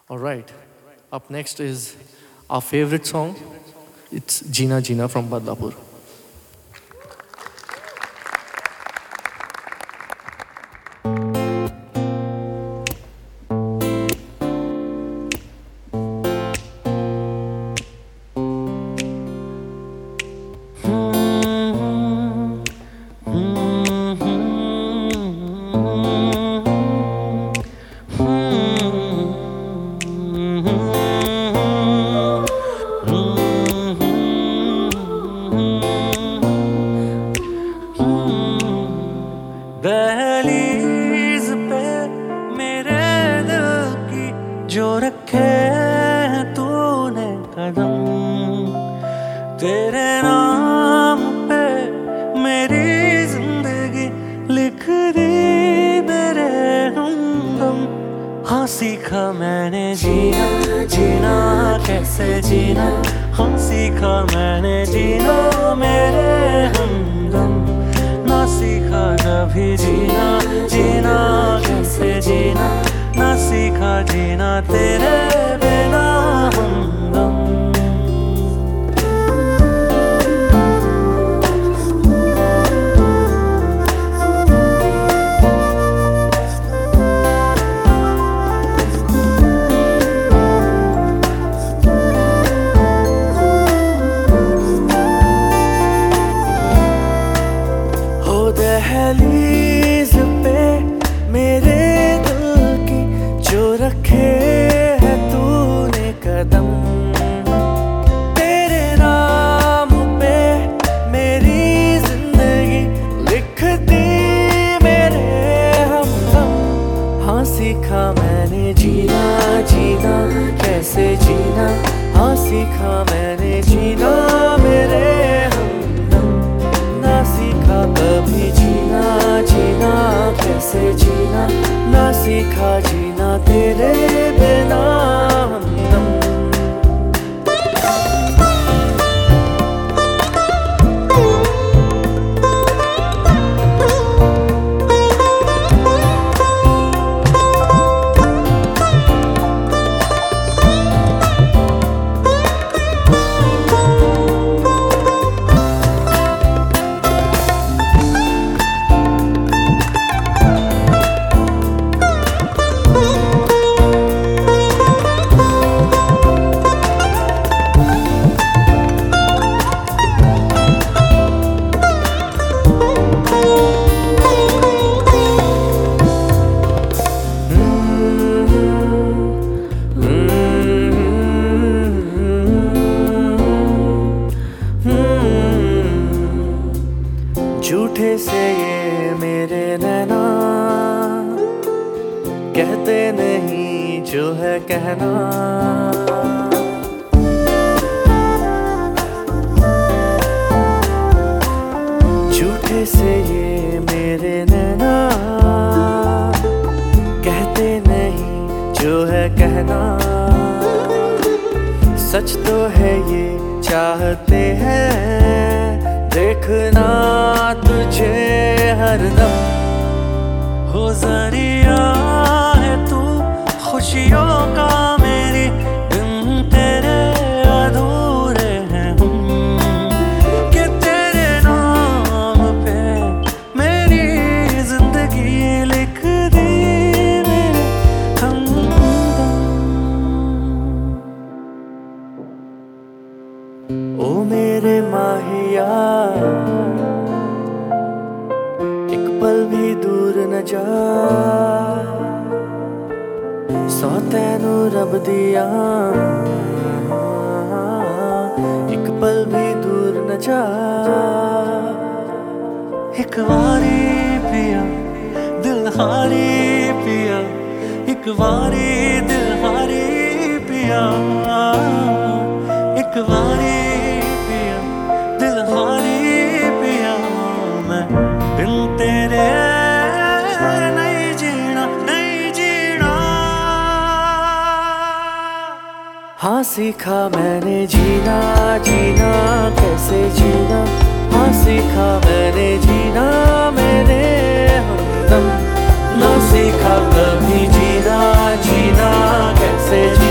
All right. Up next is our favorite song. It's Jeena Jeena from Badlapur. दहलीज पे मेरे दिल की जो रखे हैं तूने कदम, तेरे नाम पे मेरी जिंदगी लिख दी मेरे हमदम। हाँ सीखा मैंने जीना जीना कैसे जीना, हाँ सीखा मैंने जीना मेरे हमदम। ना सीखा कभी जीना जीना कैसे जीना, ना सीखा जीना तेरे बिना हमदम। दहलीज पे मेरे दिल की जो रखे है तूने कदम, तेरे नाम पे मेरी जिंदगी लिख दी मेरे हमदम। हाँ सीखा मैंने जीना जीना कैसे जीना, हाँ सीखा मैंने जीना मेरे हमदम। ना सीखा कभी जीना जीना कैसे जीना, ना सीखा जीना तेरे बिना हमदम। झूठे से ये मेरे नैना कहते नहीं जो है कहना, झूठे से ये मेरे नैना कहते नहीं जो है कहना। सच तो है ये चाहते हैं देखना तुझे हरदम, हो जरिया है तू खुशियों का मेरी, दिन तेरे अधूरे हैं हम, कि तेरे नाम पे मेरी जिंदगी लिख दी मेरे हमदम। ओ मेरे माहिया एक पल भी दूर न जा, सौ तैनू रब दिया एक पल भी दूर न जा। एक बारी पिया दिल हारी पिया, एक बारी दिल हारी पिया, एक बारी पिया दिल हारी पिया। मैं बिन तेरे नहीं जीना नहीं जीना। हाँ सीखा मैंने जीना जीना कैसे जीना, हाँ सीखा मैंने जीना मेरे हमदम। ना सीखा कभी जीना जीना कैसे जीना।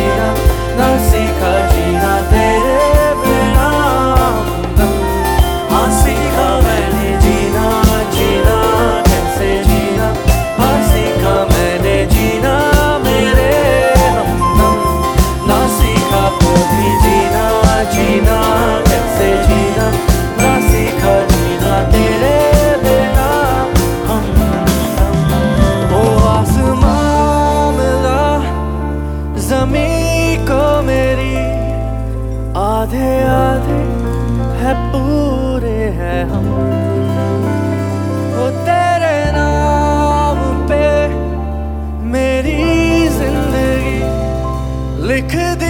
कमी को मेरी आधे आधे है पूरे हैं हम। वो तेरे नाम पे मेरी जिंदगी लिख दी